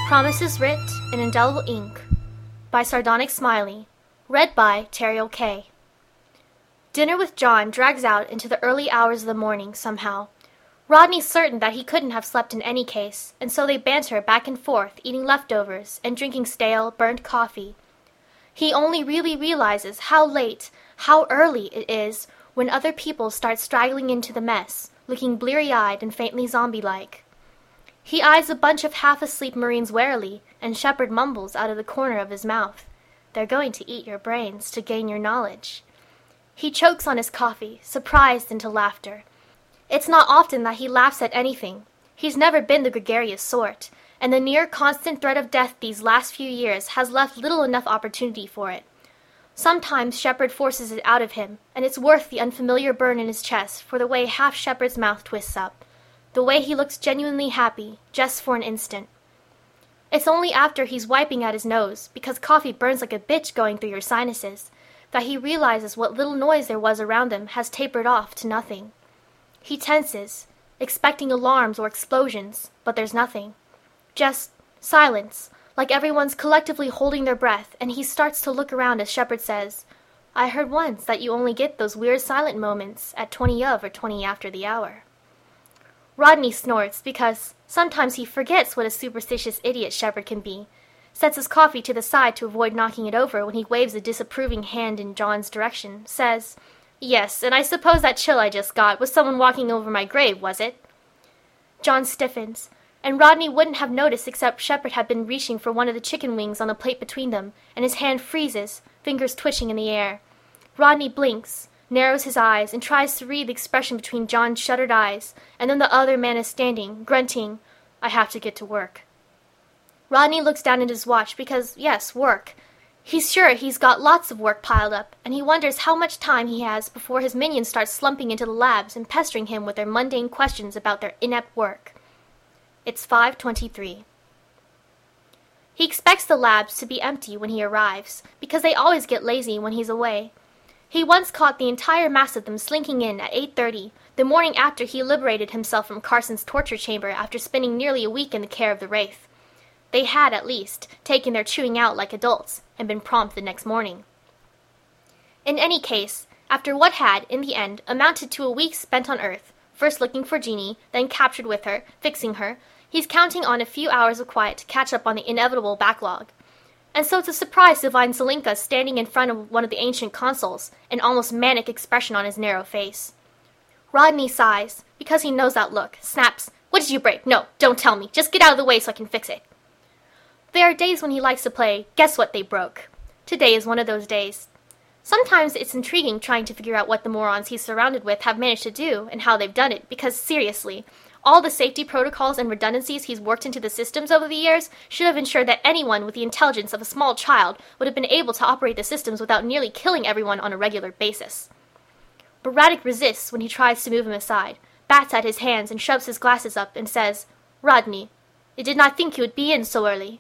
Promises Writ in Indelible Ink by Sardonic Smiley. Read by Terry K. Dinner with John drags out into the early hours of the morning somehow. Rodney's certain that he couldn't have slept in any case, and so they banter back and forth, eating leftovers and drinking stale, burnt coffee. He only really realizes how late, how early it is when other people start straggling into the mess, looking bleary-eyed and faintly zombie-like. He eyes a bunch of half-asleep Marines warily, and Shepard mumbles out of the corner of his mouth, "They're going to eat your brains to gain your knowledge." He chokes on his coffee, surprised into laughter. It's not often that he laughs at anything. He's never been the gregarious sort, and the near constant threat of death these last few years has left little enough opportunity for it. Sometimes Shepard forces it out of him, and it's worth the unfamiliar burn in his chest for the way half Shepard's mouth twists up, the way he looks genuinely happy, just for an instant. It's only after he's wiping at his nose, because coffee burns like a bitch going through your sinuses, that he realizes what little noise there was around him has tapered off to nothing. He tenses, expecting alarms or explosions, but there's nothing. Just silence, like everyone's collectively holding their breath, and he starts to look around as Shepard says, "I heard once that you only get those weird silent moments at 20 of or 20 after the hour." Rodney snorts because sometimes he forgets what a superstitious idiot Shepard can be, sets his coffee to the side to avoid knocking it over when he waves a disapproving hand in John's direction, says, "Yes, and I suppose that chill I just got was someone walking over my grave, was it?" John stiffens, and Rodney wouldn't have noticed except Shepard had been reaching for one of the chicken wings on the plate between them, and his hand freezes, fingers twitching in the air. Rodney blinks, narrows his eyes, and tries to read the expression between John's shuttered eyes, and then the other man is standing, grunting, "I have to get to work." Rodney looks down at his watch because, yes, work. He's sure he's got lots of work piled up, and he wonders how much time he has before his minions start slumping into the labs and pestering him with their mundane questions about their inept work. It's 5:23. He expects the labs to be empty when he arrives, because they always get lazy when he's away. He once caught the entire mass of them slinking in at 8:30, the morning after he liberated himself from Carson's torture chamber after spending nearly a week in the care of the Wraith. They had, at least, taken their chewing out like adults, and been prompt the next morning. In any case, after what had, in the end, amounted to a week spent on Earth, first looking for Jeannie, then captured with her, fixing her, he's counting on a few hours of quiet to catch up on the inevitable backlog. And so it's a surprise to find Zelenka standing in front of one of the ancient consoles, an almost manic expression on his narrow face. Rodney sighs, because he knows that look, snaps, "What did you break? No, don't tell me. Just get out of the way so I can fix it." There are days when he likes to play guess what they broke. Today is one of those days. Sometimes it's intriguing trying to figure out what the morons he's surrounded with have managed to do and how they've done it, because seriously, all the safety protocols and redundancies he's worked into the systems over the years should have ensured that anyone with the intelligence of a small child would have been able to operate the systems without nearly killing everyone on a regular basis. But Radek resists when he tries to move him aside, bats at his hands and shoves his glasses up and says, "Rodney, I did not think you would be in so early."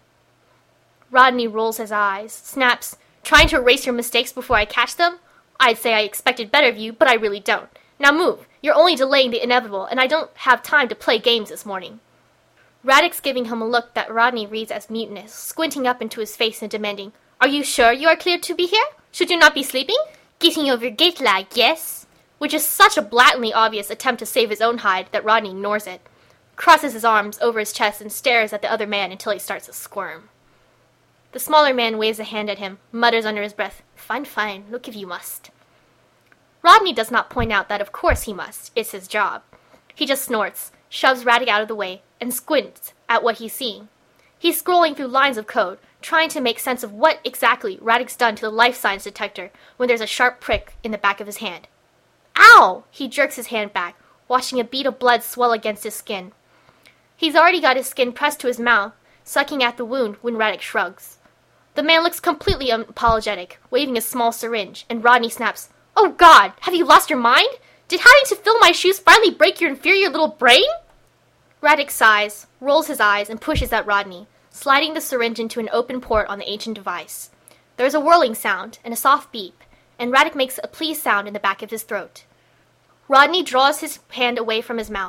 Rodney rolls his eyes, snaps, "Trying to erase your mistakes before I catch them? I'd say I expected better of you, but I really don't. Now move. You're only delaying the inevitable, and I don't have time to play games this morning." Radek's giving him a look that Rodney reads as mutinous, squinting up into his face and demanding, "Are you sure you are cleared to be here? Should you not be sleeping? Getting over gate lag, yes?" Which is such a blatantly obvious attempt to save his own hide that Rodney ignores it, crosses his arms over his chest and stares at the other man until he starts to squirm. The smaller man waves a hand at him, mutters under his breath, "Fine, fine, look if you must." Rodney does not point out that of course he must. It's his job. He just snorts, shoves Radek out of the way, and squints at what he's seeing. He's scrolling through lines of code, trying to make sense of what exactly Radek's done to the life science detector when there's a sharp prick in the back of his hand. "Ow!" He jerks his hand back, watching a bead of blood swell against his skin. He's already got his skin pressed to his mouth, sucking at the wound when Radek shrugs. The man looks completely unapologetic, waving a small syringe, and Rodney snaps, "Oh God, have you lost your mind? Did having to fill my shoes finally break your inferior little brain?" Radek sighs, rolls his eyes, and pushes at Rodney, sliding the syringe into an open port on the ancient device. There's a whirling sound, and a soft beep, and Radek makes a pleased sound in the back of his throat. Rodney draws his hand away from his mouth.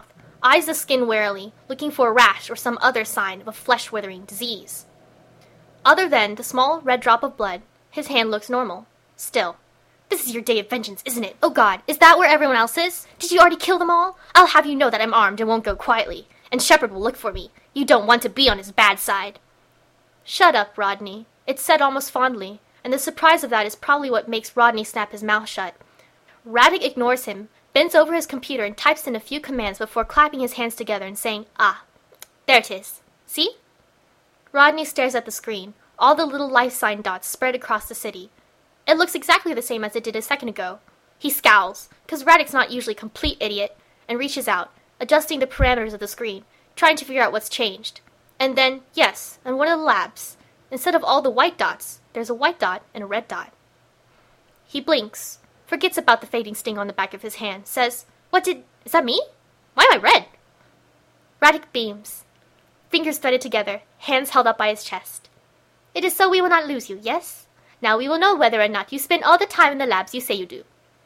eyes the skin warily, looking for a rash or some other sign of a flesh-withering disease. Other than the small red drop of blood, his hand looks normal. Still, this is your day of vengeance, isn't it? Oh God, is that where everyone else is? Did you already kill them all? I'll have you know that I'm armed and won't go quietly, and Shepard will look for me. You don't want to be on his bad side. Shut up, Rodney. It's said almost fondly, and the surprise of that is probably what makes Rodney snap his mouth shut. Radek ignores him, bends over his computer and types in a few commands before clapping his hands together and saying, "Ah, there it is. See?" Rodney stares at the screen, all the little life sign dots spread across the city. It looks exactly the same as it did a second ago. He scowls, because Radek's not usually a complete idiot, and reaches out, adjusting the parameters of the screen, trying to figure out what's changed. And then, yes, in one of the labs, instead of all the white dots, there's a white dot and a red dot. He blinks, forgets about the fading sting on the back of his hand, says, is that me? Why am I red? Radek beams, fingers threaded together, hands held up by his chest. It is so we will not lose you, yes? Now we will know whether or not you spend all the time in the labs you say you do.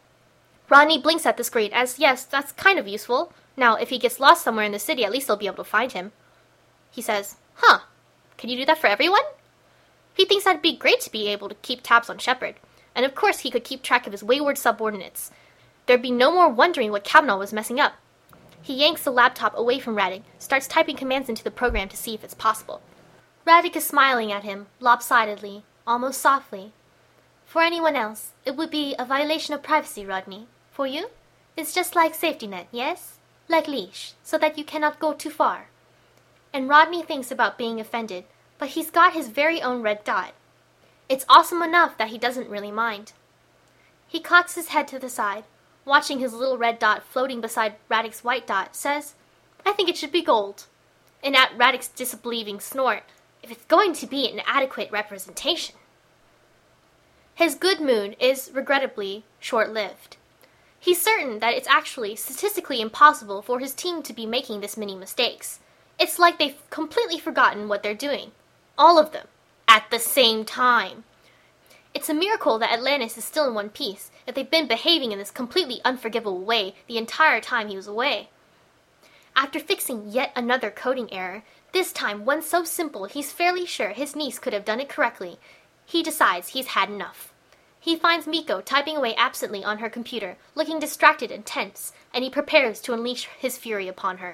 Rodney blinks at the screen as, yes, that's kind of useful. Now, if he gets lost somewhere in the city, at least they'll be able to find him. He says, can you do that for everyone? He thinks that'd be great to be able to keep tabs on Shepard, and of course he could keep track of his wayward subordinates. There'd be no more wondering what Kavanaugh was messing up. He yanks the laptop away from Radek, starts typing commands into the program to see if it's possible. Radek is smiling at him, lopsidedly, almost softly. For anyone else, it would be a violation of privacy, Rodney. For you, it's just like safety net, yes? Like leash, so that you cannot go too far. And Rodney thinks about being offended, but he's got his very own red dot. It's awesome enough that he doesn't really mind. He cocks his head to the side, watching his little red dot floating beside Radek's white dot, says, I think it should be gold. And at Radek's disbelieving snort, if it's going to be an adequate representation. His good mood is, regrettably, short-lived. He's certain that it's actually statistically impossible for his team to be making this many mistakes. It's like they've completely forgotten what they're doing. All of them. At the same time. It's a miracle that Atlantis is still in one piece, if they've been behaving in this completely unforgivable way the entire time he was away. After fixing yet another coding error, this time one so simple he's fairly sure his niece could have done it correctly, he decides he's had enough. He finds Miko typing away absently on her computer, looking distracted and tense, and he prepares to unleash his fury upon her.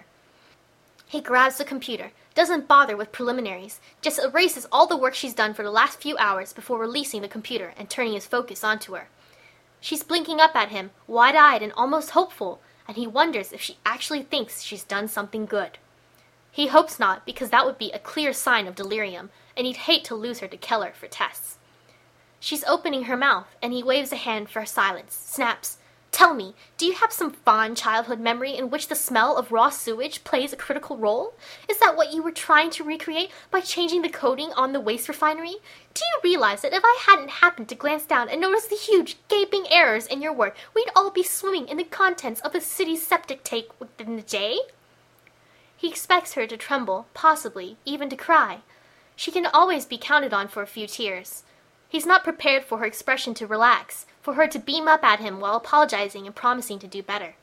He grabs the computer, doesn't bother with preliminaries, just erases all the work she's done for the last few hours before releasing the computer and turning his focus onto her. She's blinking up at him, wide-eyed and almost hopeful, and he wonders if she actually thinks she's done something good. He hopes not, because that would be a clear sign of delirium, and he'd hate to lose her to Keller for tests. She's opening her mouth, and he waves a hand for silence, snaps, Tell me, do you have some fond childhood memory in which the smell of raw sewage plays a critical role? Is that what you were trying to recreate by changing the coating on the waste refinery? Do you realize that if I hadn't happened to glance down and notice the huge, gaping errors in your work, we'd all be swimming in the contents of the city's septic tank within the day? He expects her to tremble, possibly, even to cry. She can always be counted on for a few tears. He's not prepared for her expression to relax, for her to beam up at him while apologizing and promising to do better.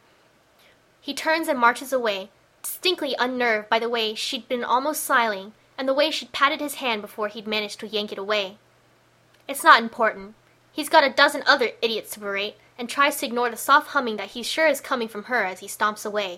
He turns and marches away, distinctly unnerved by the way she'd been almost smiling, and the way she'd patted his hand before he'd managed to yank it away. It's not important. He's got a dozen other idiots to berate, and tries to ignore the soft humming that he's sure is coming from her as he stomps away.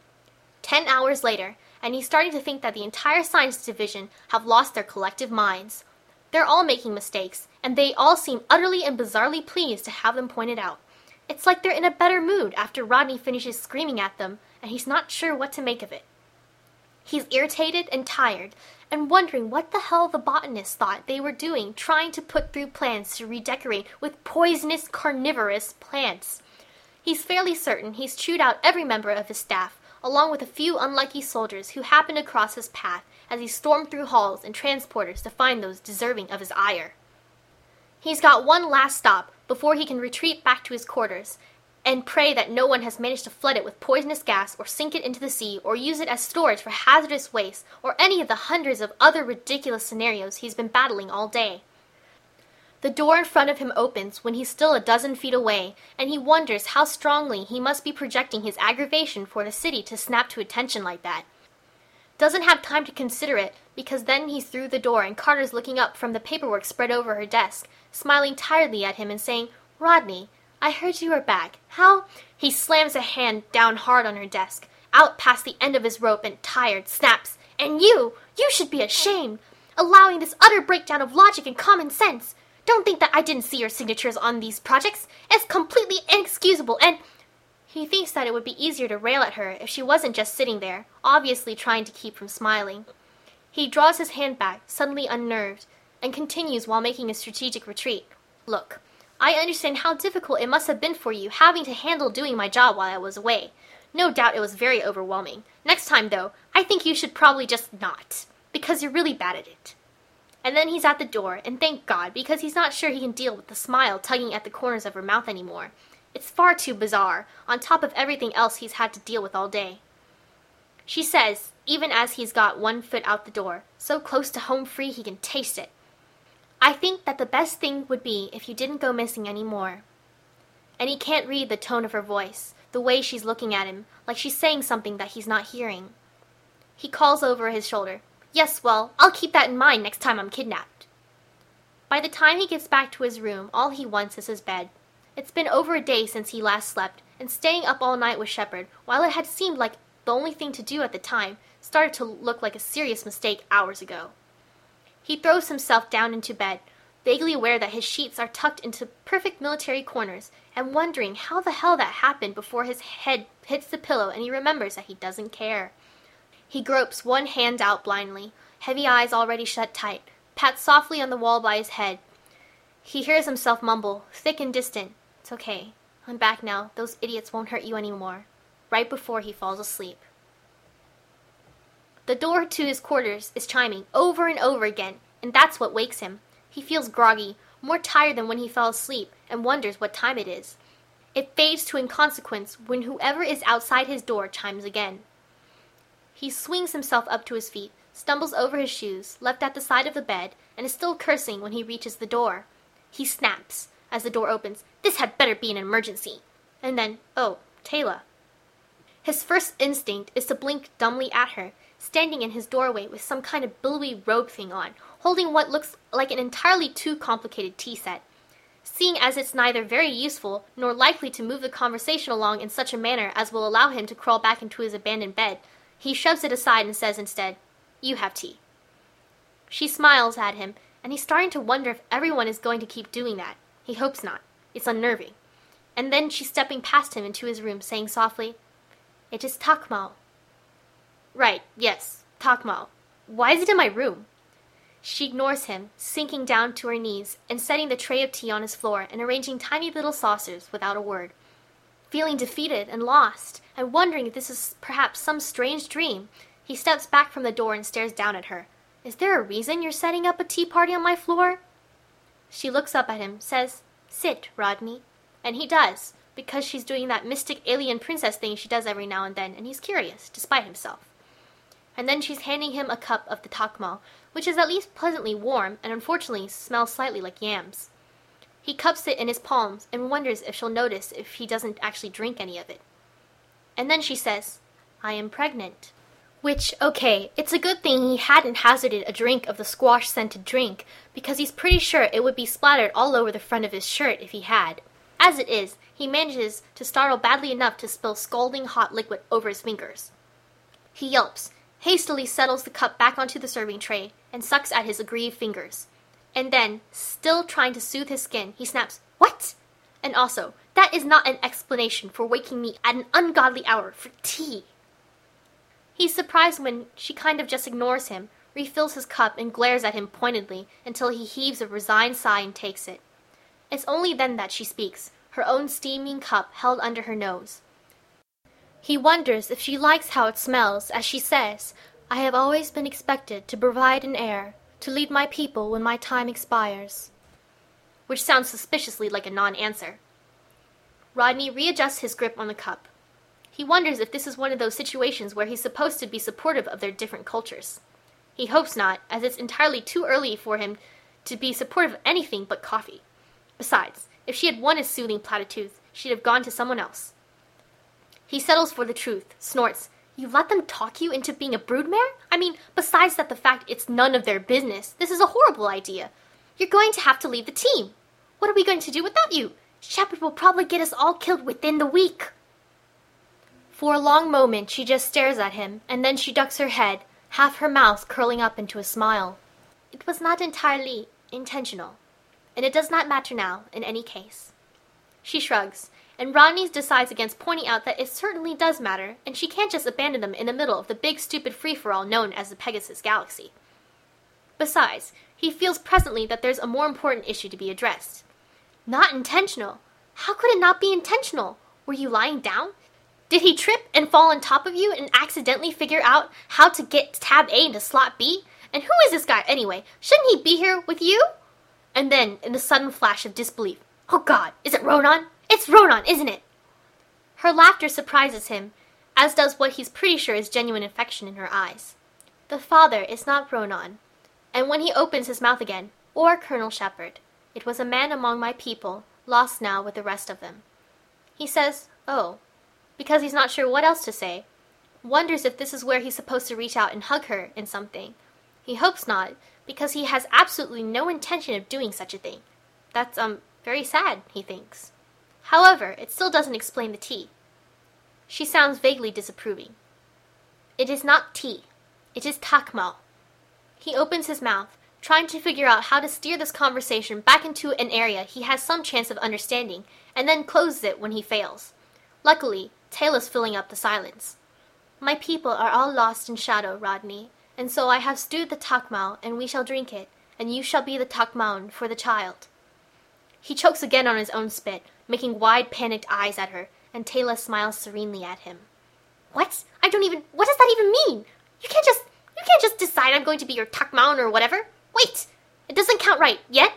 10 hours later, and he's starting to think that the entire science division have lost their collective minds. They're all making mistakes, and they all seem utterly and bizarrely pleased to have them pointed out. It's like they're in a better mood after Rodney finishes screaming at them, and he's not sure what to make of it. He's irritated and tired, and wondering what the hell the botanists thought they were doing trying to put through plans to redecorate with poisonous carnivorous plants. He's fairly certain he's chewed out every member of his staff, along with a few unlucky soldiers who happened across his path as he stormed through halls and transporters to find those deserving of his ire. He's got one last stop before he can retreat back to his quarters and pray that no one has managed to flood it with poisonous gas or sink it into the sea or use it as storage for hazardous waste or any of the hundreds of other ridiculous scenarios he's been battling all day. The door in front of him opens when he's still a dozen feet away, and he wonders how strongly he must be projecting his aggravation for the city to snap to attention like that. Doesn't have time to consider it, because then he's through the door and Carter's looking up from the paperwork spread over her desk, smiling tiredly at him and saying, "Rodney, I heard you were back. How—" He slams a hand down hard on her desk, out past the end of his rope, and tired, snaps, "And you should be ashamed, allowing this utter breakdown of logic and common sense. Don't think that I didn't see your signatures on these projects. It's completely inexcusable, and—" He thinks that it would be easier to rail at her if she wasn't just sitting there, obviously trying to keep from smiling. He draws his hand back, suddenly unnerved, and continues while making a strategic retreat. "Look, I understand how difficult it must have been for you having to handle doing my job while I was away. No doubt it was very overwhelming. Next time, though, I think you should probably just not, because you're really bad at it." And then he's at the door, and thank God, because he's not sure he can deal with the smile tugging at the corners of her mouth anymore. It's far too bizarre, on top of everything else he's had to deal with all day. She says, even as he's got one foot out the door, so close to home free he can taste it, "I think that the best thing would be if you didn't go missing any more." And he can't read the tone of her voice, the way she's looking at him, like she's saying something that he's not hearing. He calls over his shoulder, "Yes, well, I'll keep that in mind next time I'm kidnapped." By the time he gets back to his room, all he wants is his bed. It's been over a day since he last slept, and staying up all night with Shepard, while it had seemed like the only thing to do at the time, started to look like a serious mistake hours ago. He throws himself down into bed, vaguely aware that his sheets are tucked into perfect military corners, and wondering how the hell that happened before his head hits the pillow and he remembers that he doesn't care. He gropes one hand out blindly, heavy eyes already shut tight, pats softly on the wall by his head. He hears himself mumble, thick and distant, "It's okay. I'm back now. Those idiots won't hurt you anymore," right before he falls asleep. The door to his quarters is chiming over and over again, and that's what wakes him. He feels groggy, more tired than when he fell asleep, and wonders what time it is. It fades to inconsequence when whoever is outside his door chimes again. He swings himself up to his feet, stumbles over his shoes, left at the side of the bed, and is still cursing when he reaches the door. He snaps, as the door opens, "This had better be an emergency." And then, oh, Teyla. His first instinct is to blink dumbly at her, standing in his doorway with some kind of billowy robe thing on, holding what looks like an entirely too complicated tea set. Seeing as it's neither very useful nor likely to move the conversation along in such a manner as will allow him to crawl back into his abandoned bed, he shoves it aside and says instead, "You have tea." She smiles at him, and he's starting to wonder if everyone is going to keep doing that. He hopes not. It's unnerving. And then she's stepping past him into his room, saying softly, "It is Takmal." "Right, yes, Takmal. Why is it in my room?" She ignores him, sinking down to her knees and setting the tray of tea on his floor and arranging tiny little saucers without a word. Feeling defeated and lost, and wondering if this is perhaps some strange dream, he steps back from the door and stares down at her. "Is there a reason you're setting up a tea party on my floor?" She looks up at him, says, "Sit, Rodney." And he does, because she's doing that mystic alien princess thing she does every now and then, and he's curious, despite himself. And then she's handing him a cup of the Takmal, which is at least pleasantly warm and unfortunately smells slightly like yams. He cups it in his palms and wonders if she'll notice if he doesn't actually drink any of it. And then she says, "I am pregnant." Which, okay, it's a good thing he hadn't hazarded a drink of the squash-scented drink, because he's pretty sure it would be splattered all over the front of his shirt if he had. As it is, he manages to startle badly enough to spill scalding hot liquid over his fingers. He yelps, hastily settles the cup back onto the serving tray, and sucks at his aggrieved fingers. And then, still trying to soothe his skin, he snaps, "What? And also, that is not an explanation for waking me at an ungodly hour for tea." He's surprised when she kind of just ignores him, refills his cup, and glares at him pointedly until he heaves a resigned sigh and takes it. It's only then that she speaks, her own steaming cup held under her nose. He wonders if she likes how it smells, as she says, "I have always been expected to provide an heir, to lead my people when my time expires." Which sounds suspiciously like a non-answer. Rodney readjusts his grip on the cup. He wonders if this is one of those situations where he's supposed to be supportive of their different cultures. He hopes not, as it's entirely too early for him to be supportive of anything but coffee. Besides, if she had won his soothing platitudes, she'd have gone to someone else. He settles for the truth, snorts, "You let them talk you into being a broodmare? I mean, besides that the fact it's none of their business, this is a horrible idea. You're going to have to leave the team. What are we going to do without you? Shepard will probably get us all killed within the week." For a long moment she just stares at him, and then she ducks her head, half her mouth curling up into a smile. "It was not entirely intentional, and it does not matter now, in any case." She shrugs, and Rodney decides against pointing out that it certainly does matter, and she can't just abandon them in the middle of the big stupid free-for-all known as the Pegasus Galaxy. Besides, he feels presently that there's a more important issue to be addressed. Not intentional? How could it not be intentional? Were you lying down? Did he trip and fall on top of you and accidentally figure out how to get tab A into slot B? And who is this guy anyway? Shouldn't he be here with you? And then, in a sudden flash of disbelief, "Oh God, is it Ronan? It's Ronan, isn't it?" Her laughter surprises him, as does what he's pretty sure is genuine affection in her eyes. The father is not Ronan. And when he opens his mouth again, "Or Colonel Shepard. It was a man among my people, lost now with the rest of them." He says, "Oh," because he's not sure what else to say. Wonders if this is where he's supposed to reach out and hug her in something. He hopes not, because he has absolutely no intention of doing such a thing. That's, very sad, he thinks. However, it still doesn't explain the tea. She sounds vaguely disapproving. "It is not tea. It is takmal." He opens his mouth, trying to figure out how to steer this conversation back into an area he has some chance of understanding, and then closes it when he fails. Luckily, Taylor's filling up the silence. "My people are all lost in shadow, Rodney, and so I have stewed the takmal, and we shall drink it, and you shall be the takmaun for the child." He chokes again on his own spit, making wide, panicked eyes at her, and Taylor smiles serenely at him. What does that even mean? You can't just decide I'm going to be your takmaun or whatever. Wait! It doesn't count right, yet?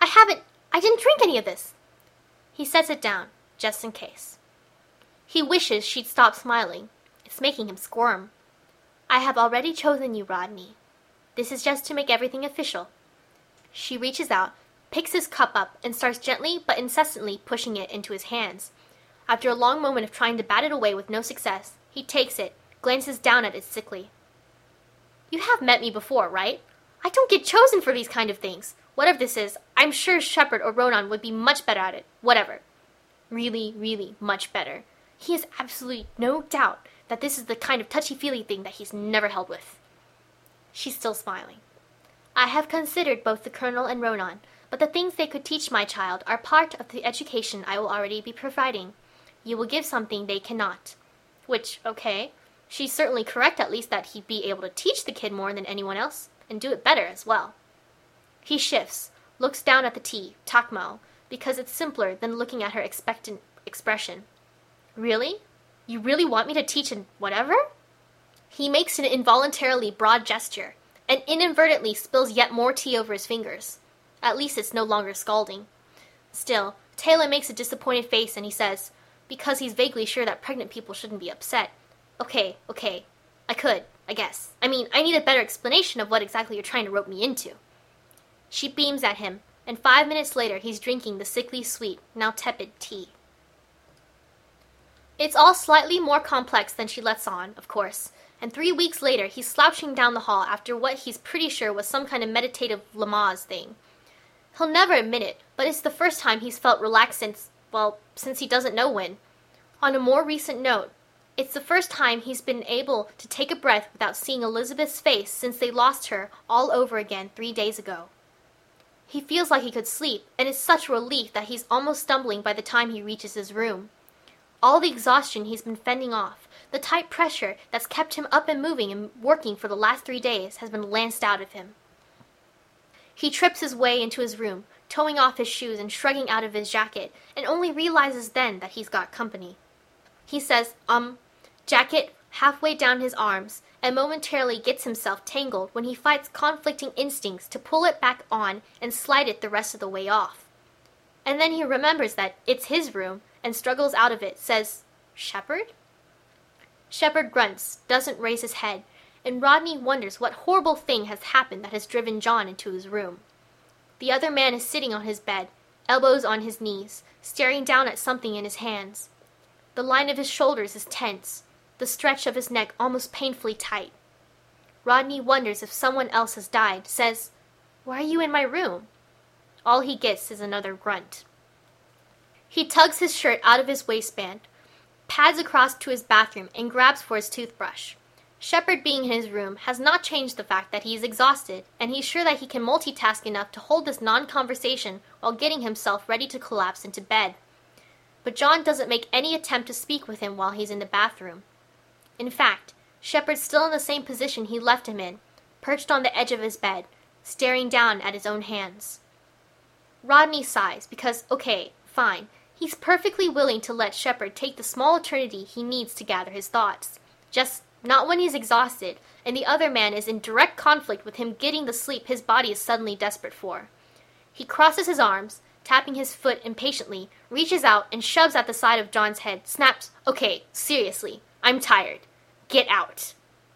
I didn't drink any of this." He sets it down, just in case. He wishes she'd stop smiling. It's making him squirm. "I have already chosen you, Rodney. This is just to make everything official." She reaches out, picks his cup up, and starts gently but incessantly pushing it into his hands. After a long moment of trying to bat it away with no success, he takes it, glances down at it sickly. "You have met me before, right? I don't get chosen for these kind of things. Whatever this is, I'm sure Shepard or Ronan would be much better at it. Whatever. Really, really much better. He has absolutely no doubt that this is the kind of touchy-feely thing that he's never held with." She's still smiling. "I have considered both the Colonel and Ronan, but the things they could teach my child are part of the education I will already be providing. You will give something they cannot." Which, okay, she's certainly correct at least that he'd be able to teach the kid more than anyone else, and do it better as well. He shifts, looks down at the tea, takmal, because it's simpler than looking at her expectant expression. "Really? You really want me to teach in whatever?" He makes an involuntarily broad gesture, and inadvertently spills yet more tea over his fingers. At least it's no longer scalding. Still, Taylor makes a disappointed face and he says, because he's vaguely sure that pregnant people shouldn't be upset, Okay, I could, I guess. I mean, I need a better explanation of what exactly you're trying to rope me into." She beams at him, and 5 minutes later he's drinking the sickly sweet, now tepid tea. It's all slightly more complex than she lets on, of course, and 3 weeks later he's slouching down the hall after what he's pretty sure was some kind of meditative Lamaze thing. He'll never admit it, but it's the first time he's felt relaxed since he doesn't know when. On a more recent note, it's the first time he's been able to take a breath without seeing Elizabeth's face since they lost her all over again 3 days ago. He feels like he could sleep, and it's such a relief that he's almost stumbling by the time he reaches his room. All the exhaustion he's been fending off, the tight pressure that's kept him up and moving and working for the last 3 days has been lanced out of him. He trips his way into his room, towing off his shoes and shrugging out of his jacket, and only realizes then that he's got company. He says, jacket halfway down his arms, and momentarily gets himself tangled when he fights conflicting instincts to pull it back on and slide it the rest of the way off. And then he remembers that it's his room, and struggles out of it, says, "Shepard?" Shepard grunts, doesn't raise his head, and Rodney wonders what horrible thing has happened that has driven John into his room. The other man is sitting on his bed, elbows on his knees, staring down at something in his hands. The line of his shoulders is tense, the stretch of his neck almost painfully tight. Rodney wonders if someone else has died, says, "Why are you in my room?" All he gets is another grunt. He tugs his shirt out of his waistband, pads across to his bathroom, and grabs for his toothbrush. Shepard being in his room has not changed the fact that he is exhausted, and he's sure that he can multitask enough to hold this non-conversation while getting himself ready to collapse into bed. But John doesn't make any attempt to speak with him while he's in the bathroom. In fact, Shepard's still in the same position he left him in, perched on the edge of his bed, staring down at his own hands. Rodney sighs because, okay, fine, he's perfectly willing to let Shepard take the small eternity he needs to gather his thoughts. Just not when he's exhausted, and the other man is in direct conflict with him getting the sleep his body is suddenly desperate for. He crosses his arms, tapping his foot impatiently, reaches out and shoves at the side of John's head, snaps, "Okay, seriously, I'm tired. Get out."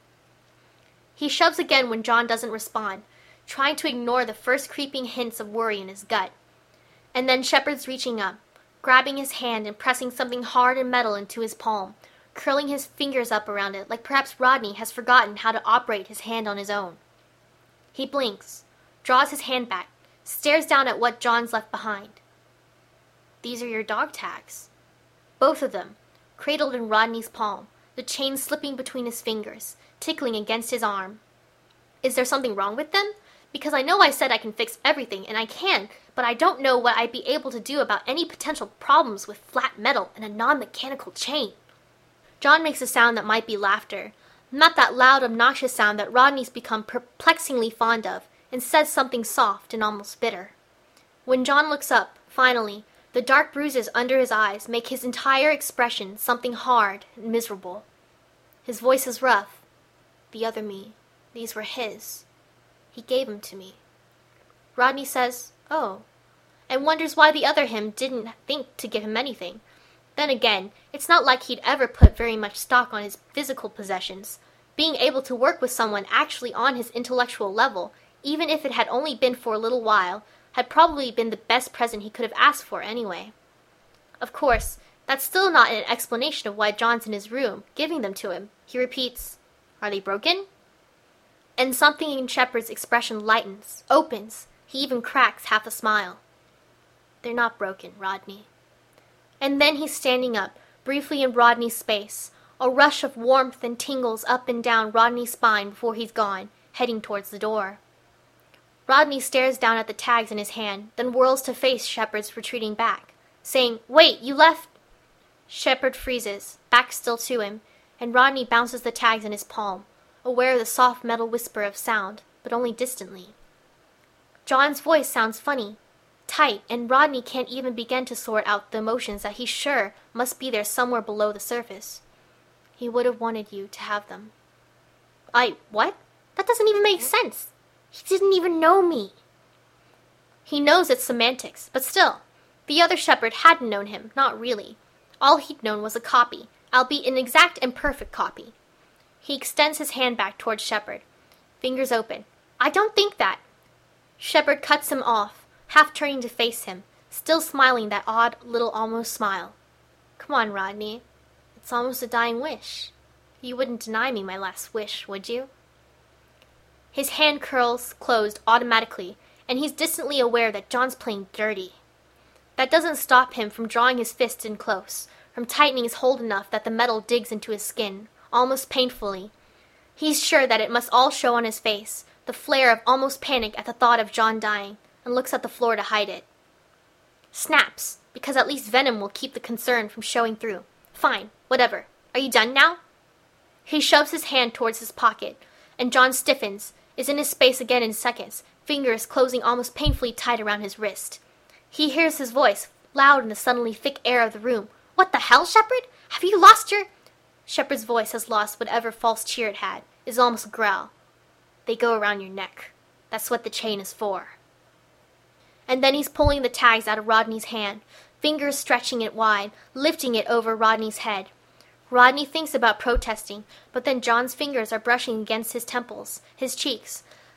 He shoves again when John doesn't respond, trying to ignore the first creeping hints of worry in his gut. And then Shepard's reaching up, grabbing his hand and pressing something hard and metal into his palm, curling his fingers up around it like perhaps Rodney has forgotten how to operate his hand on his own. He blinks, draws his hand back, stares down at what John's left behind. "These are your dog tags." Both of them, cradled in Rodney's palm, the chain slipping between his fingers, tickling against his arm. "Is there something wrong with them? Because I know I said I can fix everything, and I can, but I don't know what I'd be able to do about any potential problems with flat metal and a non-mechanical chain." John makes a sound that might be laughter, not that loud, obnoxious sound that Rodney's become perplexingly fond of, and says something soft and almost bitter. When John looks up, finally, the dark bruises under his eyes make his entire expression something hard and miserable. His voice is rough. "The other me, these were his. He gave them to me." Rodney says, "Oh," and wonders why the other him didn't think to give him anything. Then again, it's not like he'd ever put very much stock on his physical possessions. Being able to work with someone actually on his intellectual level, even if it had only been for a little while, had probably been the best present he could have asked for anyway. Of course, that's still not an explanation of why John's in his room, giving them to him. He repeats, "Are they broken?" And something in Shepard's expression lightens, opens. He even cracks half a smile. "They're not broken, Rodney." And then he's standing up, briefly in Rodney's space, a rush of warmth and tingles up and down Rodney's spine before he's gone, heading towards the door. Rodney stares down at the tags in his hand, then whirls to face Shepard's retreating back, saying, "Wait, you left—" Shepard freezes, back still to him, and Rodney bounces the tags in his palm, aware of the soft metal whisper of sound, but only distantly. John's voice sounds funny, tight, and Rodney can't even begin to sort out the emotions that he's sure must be there somewhere below the surface. "He would have wanted you to have them." What? That doesn't even make sense. He didn't even know me." He knows it's semantics, but still, the other Shepard hadn't known him, not really. All he'd known was a copy, albeit an exact and perfect copy. He extends his hand back towards Shepard, fingers open. "I don't think that." Shepard cuts him off, half turning to face him, still smiling that odd little almost smile. "Come on, Rodney. It's almost a dying wish. You wouldn't deny me my last wish, would you?" His hand curls closed automatically, and he's distantly aware that John's playing dirty. That doesn't stop him from drawing his fist in close, from tightening his hold enough that the metal digs into his skin, almost painfully. He's sure that it must all show on his face, the flare of almost panic at the thought of John dying, and looks at the floor to hide it. Snaps, because at least venom will keep the concern from showing through. "Fine, whatever. Are you done now?" He shoves his hand towards his pocket, and John stiffens, is in his space again in seconds, fingers closing almost painfully tight around his wrist. He hears his voice, loud in the suddenly thick air of the room. "What the hell, Shepard? Have you lost your—" Shepard's voice has lost whatever false cheer it had, is almost a growl. "They go around your neck. That's what the chain is for." And then he's pulling the tags out of Rodney's hand, fingers stretching it wide, lifting it over Rodney's head. Rodney thinks about protesting, but then John's fingers are brushing against his temples, his cheeks,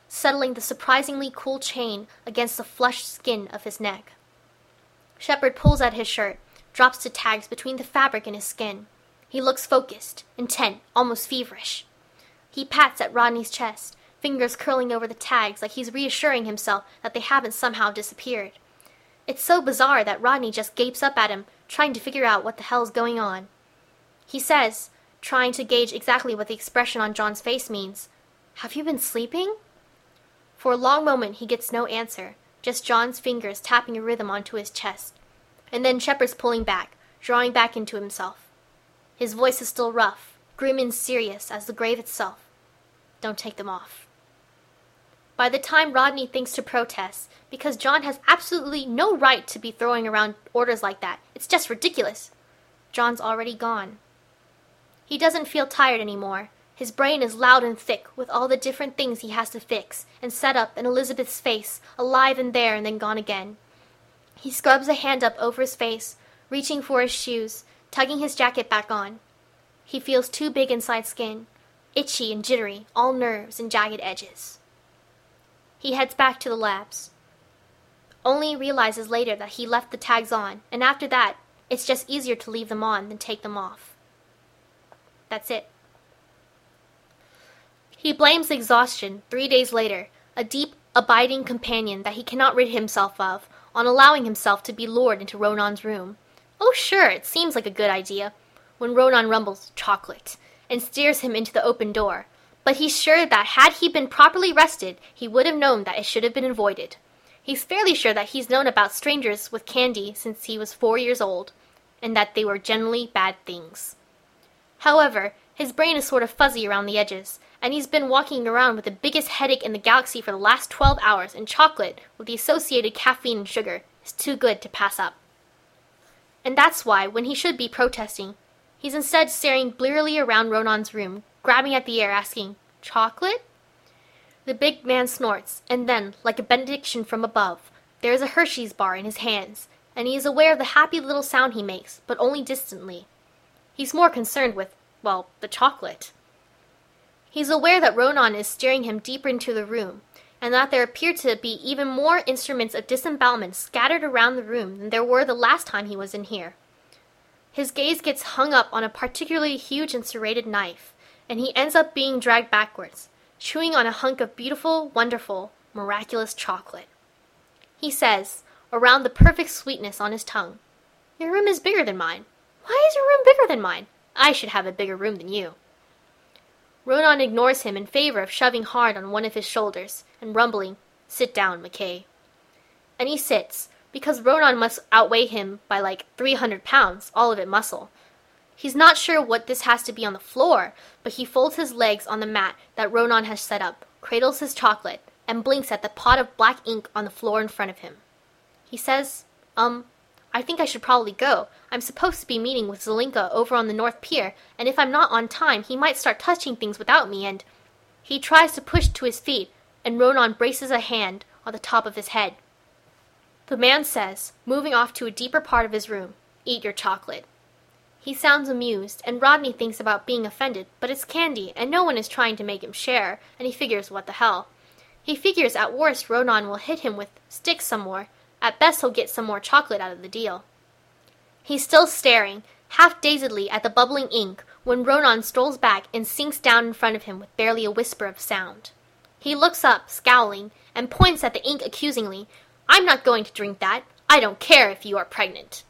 settling the surprisingly cool chain against the flushed skin of his neck. Shepard pulls at his shirt, drops the tags between the fabric and his skin. He looks focused, intent, almost feverish. He pats at Rodney's chest, fingers curling over the tags like he's reassuring himself that they haven't somehow disappeared. It's so bizarre that Rodney just gapes up at him, trying to figure out what the hell's going on. He says, trying to gauge exactly what the expression on John's face means, "Have you been sleeping?" For a long moment he gets no answer, just John's fingers tapping a rhythm onto his chest. And then Shepard's pulling back, drawing back into himself. His voice is still rough, grim and serious as the grave itself. "Don't take them off." By the time Rodney thinks to protest, because John has absolutely no right to be throwing around orders like that, it's just ridiculous, John's already gone. He doesn't feel tired anymore. His brain is loud and thick with all the different things he has to fix and set up in Elizabeth's face, alive and there and then gone again. He scrubs a hand up over his face, reaching for his shoes, tugging his jacket back on. He feels too big inside skin, itchy and jittery, all nerves and jagged edges. He heads back to the labs. Only realizes later that he left the tags on, and after that, it's just easier to leave them on than take them off. That's it. He blames exhaustion 3 days later, a deep, abiding companion that he cannot rid himself of, on allowing himself to be lured into Ronan's room. Oh sure, it seems like a good idea, when Ronan rumbles "chocolate" and steers him into the open door, but he's sure that had he been properly rested, he would have known that it should have been avoided. He's fairly sure that he's known about strangers with candy since he was 4 years old, and that they were generally bad things. However, his brain is sort of fuzzy around the edges, and he's been walking around with the biggest headache in the galaxy for the last 12 hours, and chocolate, with the associated caffeine and sugar, is too good to pass up. And that's why, when he should be protesting, he's instead staring blearily around Ronan's room, grabbing at the air, asking, "Chocolate?" The big man snorts, and then, like a benediction from above, there is a Hershey's bar in his hands, and he is aware of the happy little sound he makes, but only distantly. He's more concerned with, well, the chocolate. He's aware that Ronan is steering him deeper into the room, and that there appear to be even more instruments of disembowelment scattered around the room than there were the last time he was in here. His gaze gets hung up on a particularly huge and serrated knife, and he ends up being dragged backwards, chewing on a hunk of beautiful, wonderful, miraculous chocolate. He says, around the perfect sweetness on his tongue, "Your room is bigger than mine. Why is your room bigger than mine? I should have a bigger room than you." Ronan ignores him in favor of shoving hard on one of his shoulders and rumbling, "Sit down, McKay." And he sits, because Ronan must outweigh him by like 300 pounds, all of it muscle. He's not sure what this has to be on the floor, but he folds his legs on the mat that Ronan has set up, cradles his chocolate, and blinks at the pot of black ink on the floor in front of him. He says, I think I should probably go. I'm supposed to be meeting with Zelenka over on the North Pier, and if I'm not on time, he might start touching things without me, and..." He tries to push to his feet, and Ronan braces a hand on the top of his head. The man says, moving off to a deeper part of his room, "Eat your chocolate." He sounds amused, and Rodney thinks about being offended, but it's candy, and no one is trying to make him share, and he figures what the hell. He figures at worst Ronan will hit him with sticks some more. At best he'll get some more chocolate out of the deal. He's still staring, half dazedly at the bubbling ink, when Ronan strolls back and sinks down in front of him with barely a whisper of sound. He looks up, scowling, and points at the ink accusingly. "I'm not going to drink that. I don't care if you are pregnant."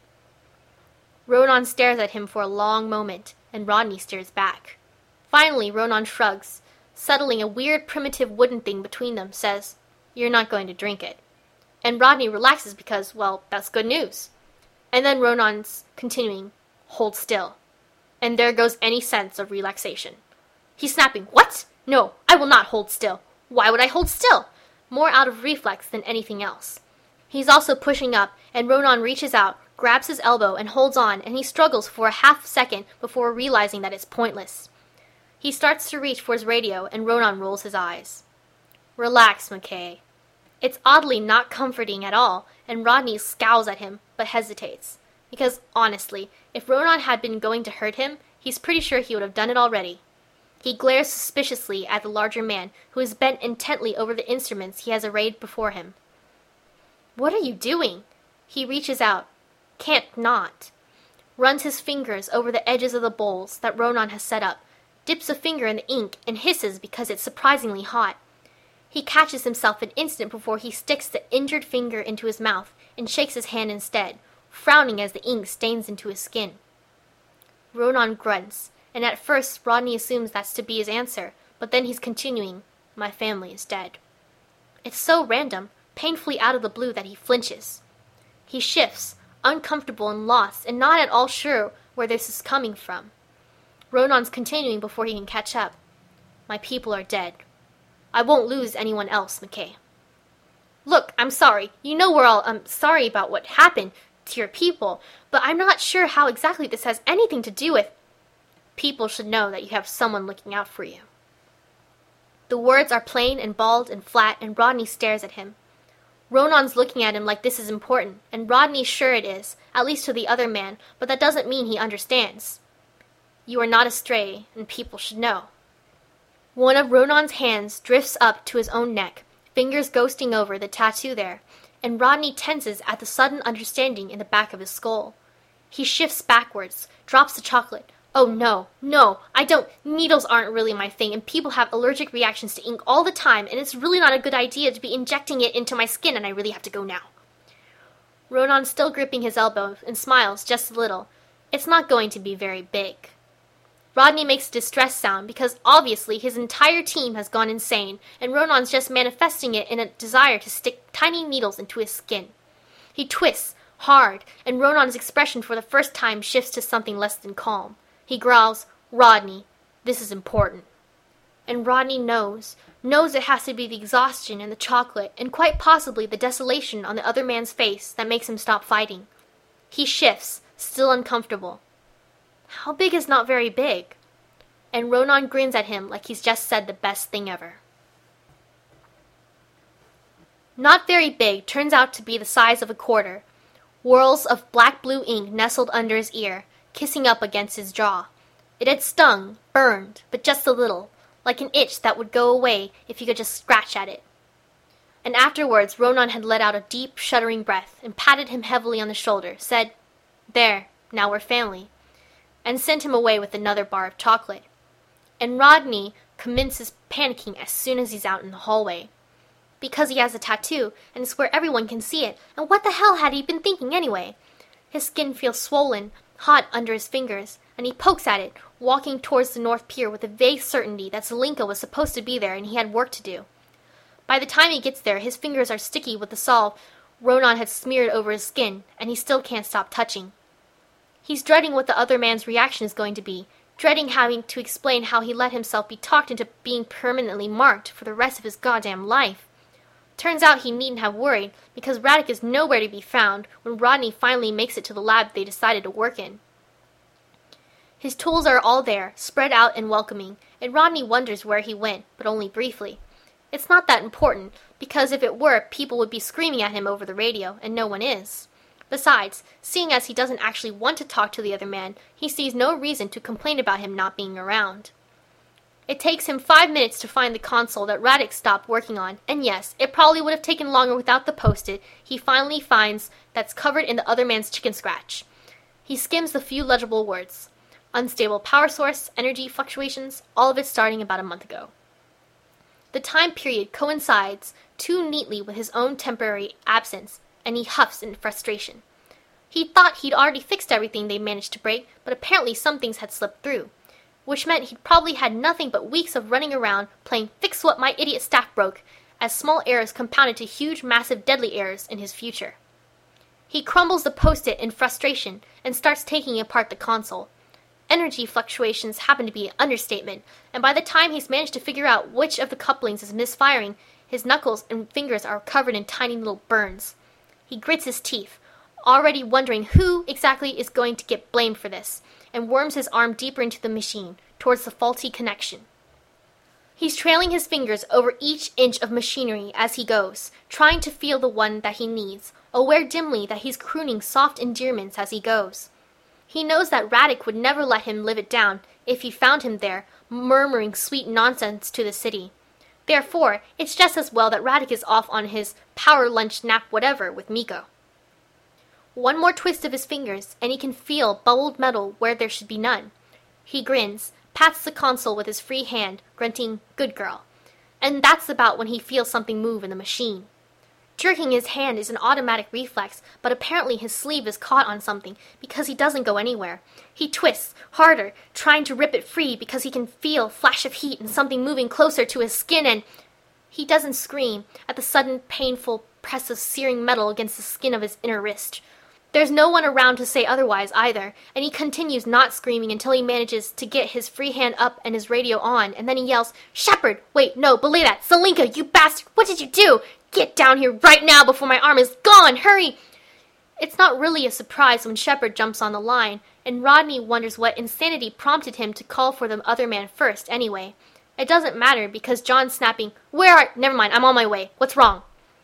Ronan stares at him for a long moment, and Rodney stares back. Finally, Ronan shrugs, settling a weird primitive wooden thing between them, says, "You're not going to drink it." And Rodney relaxes because, well, that's good news. And then Ronan's continuing, "Hold still." And there goes any sense of relaxation. He's snapping, "What? No, I will not hold still. Why would I hold still?" More out of reflex than anything else. He's also pushing up, and Ronan reaches out, grabs his elbow, and holds on, and he struggles for a half second before realizing that it's pointless. He starts to reach for his radio, and Ronan rolls his eyes. "Relax, McKay." It's oddly not comforting at all, and Rodney scowls at him, but hesitates. Because, honestly, if Ronan had been going to hurt him, he's pretty sure he would have done it already. He glares suspiciously at the larger man, who is bent intently over the instruments he has arrayed before him. "What are you doing?" He reaches out. Can't not. Runs his fingers over the edges of the bowls that Ronan has set up, dips a finger in the ink, and hisses because it's surprisingly hot. He catches himself an instant before he sticks the injured finger into his mouth and shakes his hand instead, frowning as the ink stains into his skin. Ronan grunts, and at first Rodney assumes that's to be his answer, but then he's continuing, "My family is dead." It's so random, painfully out of the blue, that he flinches. He shifts, uncomfortable and lost, and not at all sure where this is coming from. Ronan's continuing before he can catch up. "My people are dead. I won't lose anyone else, McKay." "Look, I'm sorry. You know we're all sorry about what happened to your people, but I'm not sure how exactly this has anything to do with—" "People should know that you have someone looking out for you." The words are plain and bald and flat, and Rodney stares at him. Ronan's looking at him like this is important, and Rodney's sure it is, at least to the other man, but that doesn't mean he understands. "You are not astray, and people should know." One of Ronan's hands drifts up to his own neck, fingers ghosting over the tattoo there, and Rodney tenses at the sudden understanding in the back of his skull. He shifts backwards, drops the chocolate. "Oh no, I don't, needles aren't really my thing, and people have allergic reactions to ink all the time, and it's really not a good idea to be injecting it into my skin, and I really have to go now." Ronan's still gripping his elbow and smiles just a little. It's not going to be very big. Rodney makes a distressed sound because obviously his entire team has gone insane, and Ronan's just manifesting it in a desire to stick tiny needles into his skin. He twists hard, and Ronan's expression for the first time shifts to something less than calm. He growls, "Rodney, this is important." And Rodney knows it has to be the exhaustion and the chocolate, and quite possibly the desolation on the other man's face that makes him stop fighting. He shifts, still uncomfortable. How big is not very big? And Ronan grins at him like he's just said the best thing ever. Not very big turns out to be the size of a quarter. Whorls of black-blue ink nestled under his ear, kissing up against his jaw. It had stung, burned, but just a little, like an itch that would go away if you could just scratch at it. And afterwards Ronan had let out a deep, shuddering breath and patted him heavily on the shoulder, said, "There, now we're family," and sent him away with another bar of chocolate. And Rodney commences panicking as soon as he's out in the hallway. Because he has a tattoo, and it's where everyone can see it, and what the hell had he been thinking anyway? His skin feels swollen, hot under his fingers, and he pokes at it, walking towards the North Pier with a vague certainty that Zelenka was supposed to be there and he had work to do. By the time he gets there, his fingers are sticky with the salve Ronan had smeared over his skin, and he still can't stop touching. He's dreading what the other man's reaction is going to be, dreading having to explain how he let himself be talked into being permanently marked for the rest of his goddamn life. Turns out he needn't have worried, because Radek is nowhere to be found when Rodney finally makes it to the lab they decided to work in. His tools are all there, spread out and welcoming, and Rodney wonders where he went, but only briefly. It's not that important, because if it were, people would be screaming at him over the radio, and no one is. Besides, seeing as he doesn't actually want to talk to the other man, he sees no reason to complain about him not being around. It takes him 5 minutes to find the console that Radek stopped working on, and yes, it probably would have taken longer without the post-it he finally finds that's covered in the other man's chicken scratch. He skims the few legible words. Unstable power source, energy fluctuations, all of it starting about a month ago. The time period coincides too neatly with his own temporary absence, and he huffs in frustration. He thought he'd already fixed everything they managed to break, but apparently some things had slipped through, which meant he'd probably had nothing but weeks of running around playing fix what my idiot staff broke, as small errors compounded to huge, massive, deadly errors in his future. He crumbles the post-it in frustration and starts taking apart the console. Energy fluctuations happen to be an understatement, and by the time he's managed to figure out which of the couplings is misfiring, his knuckles and fingers are covered in tiny little burns. He grits his teeth, already wondering who exactly is going to get blamed for this, and worms his arm deeper into the machine, towards the faulty connection. He's trailing his fingers over each inch of machinery as he goes, trying to feel the one that he needs, aware dimly that he's crooning soft endearments as he goes. He knows that Radek would never let him live it down if he found him there, murmuring sweet nonsense to the city. Therefore, it's just as well that Radek is off on his power lunch nap whatever with Miko. One more twist of his fingers, and he can feel bubbled metal where there should be none. He grins, pats the console with his free hand, grunting, "Good girl." And that's about when he feels something move in the machine. Jerking his hand is an automatic reflex, but apparently his sleeve is caught on something because he doesn't go anywhere. He twists, harder, trying to rip it free because he can feel a flash of heat and something moving closer to his skin, and he doesn't scream at the sudden painful press of searing metal against the skin of his inner wrist. There's no one around to say otherwise either, and he continues not screaming until he manages to get his free hand up and his radio on, and then he yells, "Shepard! Wait, no, belay that! Zelenka, you bastard! What did you do? Get down here right now before my arm is gone! Hurry!" It's not really a surprise when Shepard jumps on the line, and Rodney wonders what insanity prompted him to call for the other man first anyway. It doesn't matter because John's snapping, Never mind, I'm on my way. What's wrong?"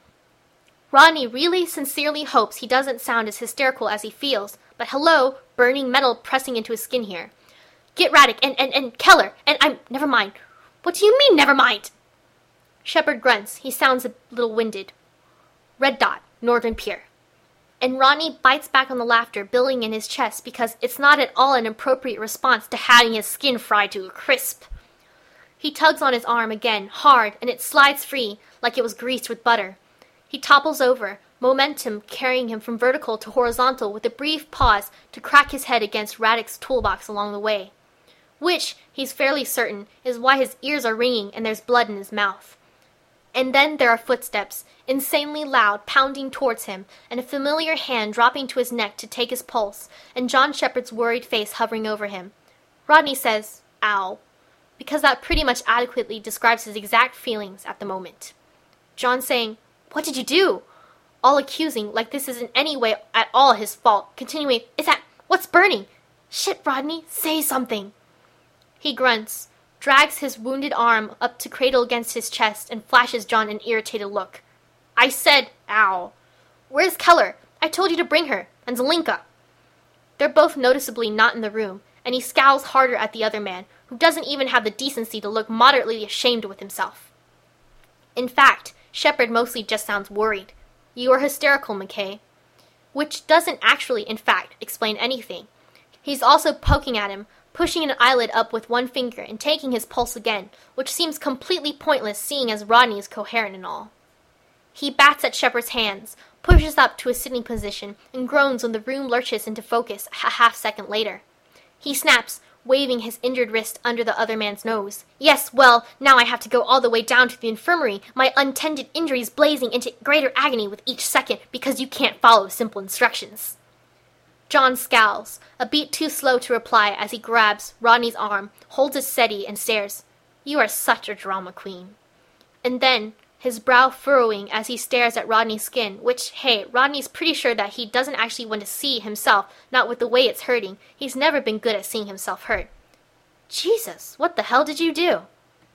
Rodney really sincerely hopes he doesn't sound as hysterical as he feels, but hello, burning metal pressing into his skin here. "Get Radek and Keller, and never mind." "What do you mean, never mind?" Shepard grunts. He sounds a little winded. "Red dot, Northern Pier." And Rodney bites back on the laughter building in his chest because it's not at all an appropriate response to having his skin fried to a crisp. He tugs on his arm again, hard, and it slides free like it was greased with butter. He topples over, momentum carrying him from vertical to horizontal with a brief pause to crack his head against Radek's toolbox along the way. Which, he's fairly certain, is why his ears are ringing and there's blood in his mouth. And then there are footsteps, insanely loud, pounding towards him, and a familiar hand dropping to his neck to take his pulse, and John Shepard's worried face hovering over him. Rodney says, "Ow," because that pretty much adequately describes his exact feelings at the moment. John saying, "What did you do?" All accusing, like this is in any way at all his fault, continuing, "What's burning? Shit, Rodney, say something." He grunts, drags his wounded arm up to cradle against his chest, and flashes John an irritated look. "I said, ow. Where's Keller? I told you to bring her. And Zelenka." They're both noticeably not in the room, and he scowls harder at the other man, who doesn't even have the decency to look moderately ashamed with himself. In fact, Shepard mostly just sounds worried. "You are hysterical, McKay." Which doesn't actually, in fact, explain anything. He's also poking at him, pushing an eyelid up with one finger and taking his pulse again, which seems completely pointless seeing as Rodney is coherent and all. He bats at Shepard's hands, pushes up to a sitting position, and groans when the room lurches into focus a half-second later. He snaps, waving his injured wrist under the other man's nose. "Yes, well, now I have to go all the way down to the infirmary, my untended injuries blazing into greater agony with each second because you can't follow simple instructions." John scowls, a beat too slow to reply as he grabs Rodney's arm, holds it steady, and stares. "You are such a drama queen." And then, his brow furrowing as he stares at Rodney's skin, which, hey, Rodney's pretty sure that he doesn't actually want to see himself, not with the way it's hurting. He's never been good at seeing himself hurt. "Jesus, what the hell did you do?"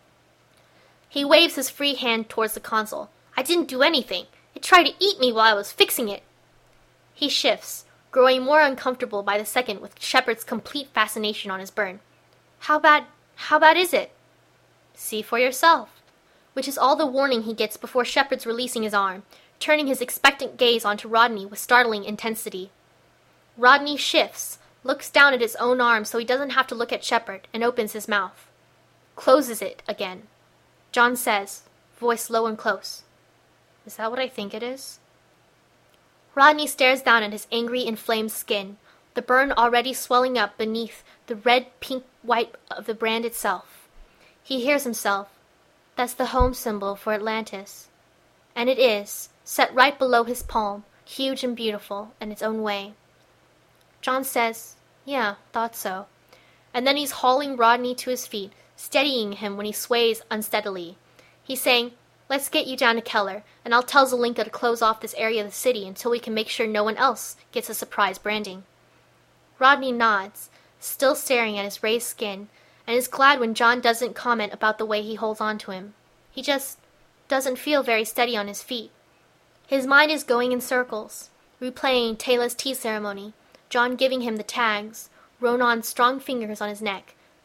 He waves his free hand towards the console. "I didn't do anything. It tried to eat me while I was fixing it." He shifts, growing more uncomfortable by the second with Shepard's complete fascination on his burn. How bad is it?" "See for yourself." Which is all the warning he gets before Shepard's releasing his arm, turning his expectant gaze onto Rodney with startling intensity. Rodney shifts, looks down at his own arm so he doesn't have to look at Shepard, and opens his mouth. Closes it again. John says, voice low and close, "Is that what I think it is?" Rodney stares down at his angry, inflamed skin, the burn already swelling up beneath the red, pink, white of the brand itself. He hears himself. "That's the home symbol for Atlantis." And it is, set right below his palm, huge and beautiful in its own way. John says, "Yeah, thought so." And then he's hauling Rodney to his feet, steadying him when he sways unsteadily. He's saying, "Let's get you down to Keller, and I'll tell Zelenka to close off this area of the city until we can make sure no one else gets a surprise branding." Rodney nods, still staring at his raised skin, and is glad when John doesn't comment about the way he holds on to him. He just doesn't feel very steady on his feet. His mind is going in circles, replaying Taylor's tea ceremony, John giving him the tags, Ronan's strong fingers on his neck,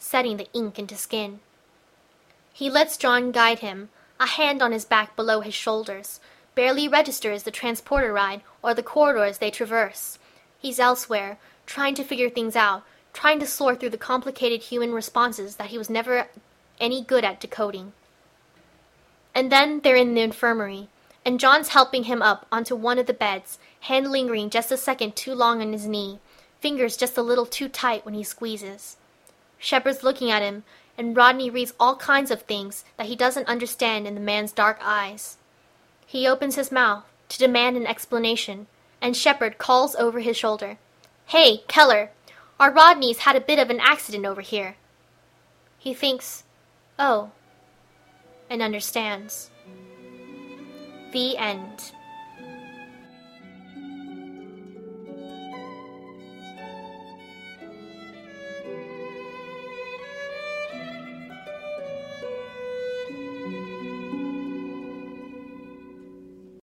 setting the ink into skin. He lets John guide him, a hand on his back below his shoulders, barely registers the transporter ride or the corridors they traverse. He's elsewhere, trying to figure things out, trying to sort through the complicated human responses that he was never any good at decoding. And then they're in the infirmary, and John's helping him up onto one of the beds, hand lingering just a second too long on his knee, fingers just a little too tight when he squeezes. Shepard's looking at him, and Rodney reads all kinds of things that he doesn't understand in the man's dark eyes. He opens his mouth to demand an explanation, and Shepard calls over his shoulder, "Hey, Keller, our Rodney's had a bit of an accident over here." He thinks, "Oh," and understands. The end.